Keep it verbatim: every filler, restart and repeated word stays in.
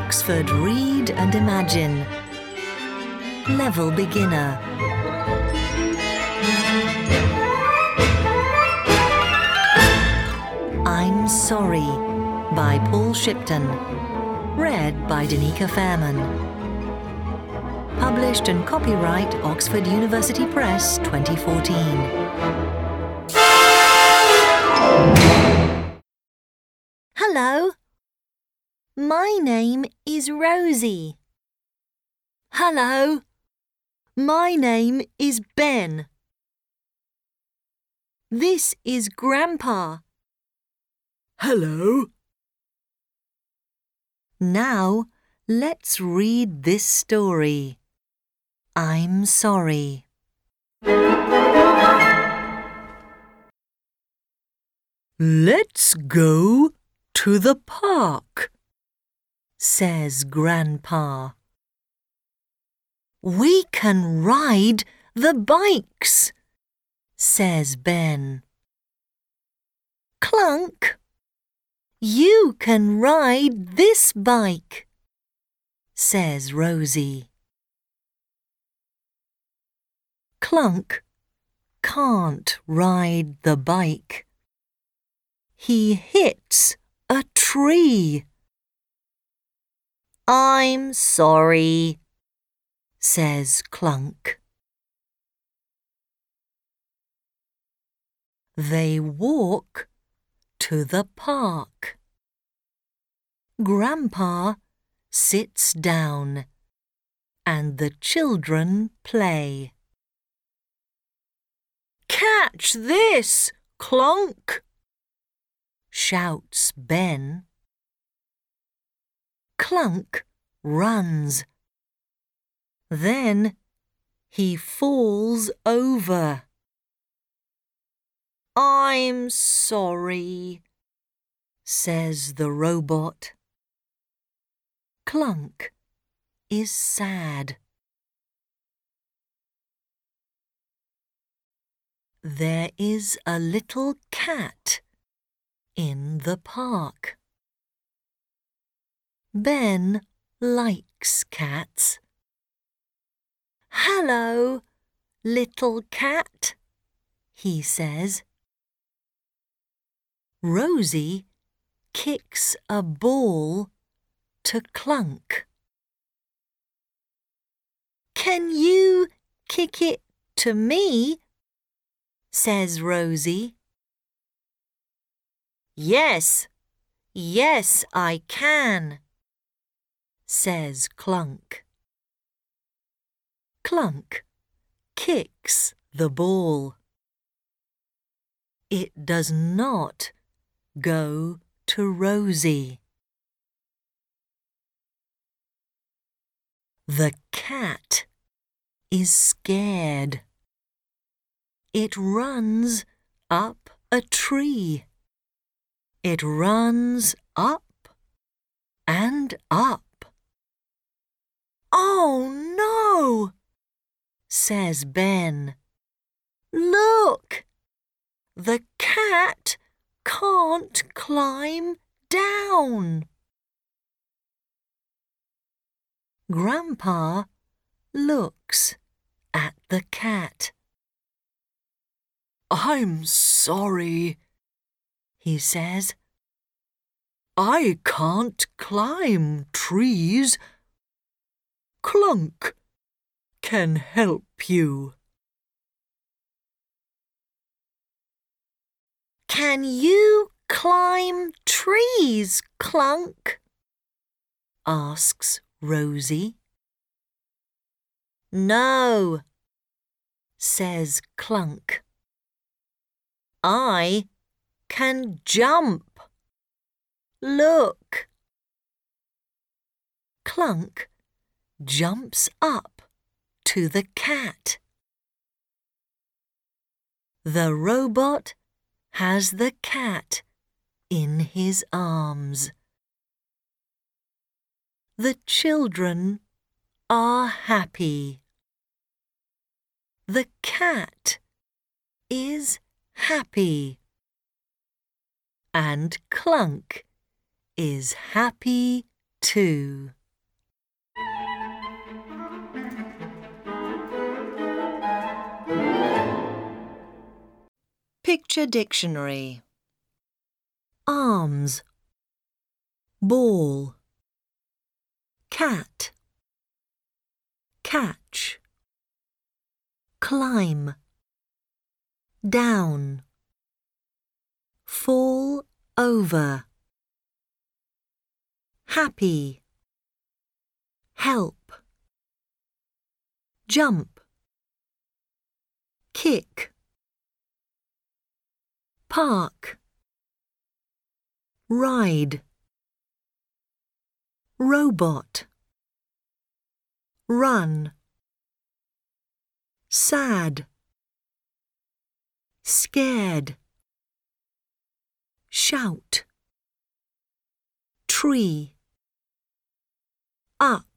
Oxford Read and Imagine. Level Beginner. I'm Sorry by Paul Shipton. Read by Danica Fairman. Published and copyright Oxford University Press twenty fourteen. Hello. My name is Rosie. Hello. My name is Ben. This is Grandpa. Hello. Now, let's read this story. I'm Sorry. Let's go to the park, says Grandpa. We can ride the bikes, says Ben. Clunk, you can ride this bike, says Rosie. Clunk can't ride the bike. He hits a tree. I'm sorry, says Clunk. They walk to the park. Grandpa sits down and the children play. Catch this, Clunk, shouts Ben. Clunk runs. Then he falls over. I'm sorry, says the robot. Clunk is sad. There is a little cat in the park. Ben likes cats. Hello, little cat, he says. Rosie kicks a ball to Clunk. Can you kick it to me? says Rosie. Yes, yes, I can, says Clunk. Clunk kicks the ball. It does not go to Rosie. The cat is scared. It runs up a tree. It runs up and up. Oh no, says Ben. Look, the cat can't climb down. Grandpa looks at the cat. I'm sorry, he says. I can't climb trees. Clunk can help you. Can you climb trees, Clunk? asks Rosie. No, says Clunk. I can jump. Look. Clunk jumps up to the cat. The robot has the cat in his arms. The children are happy. The cat is happy. And Clunk is happy too. Picture Dictionary. Arms, ball, cat, catch, climb, down, fall over, happy, help, jump, kick, park, ride, robot, run, sad, scared, shout, tree, up.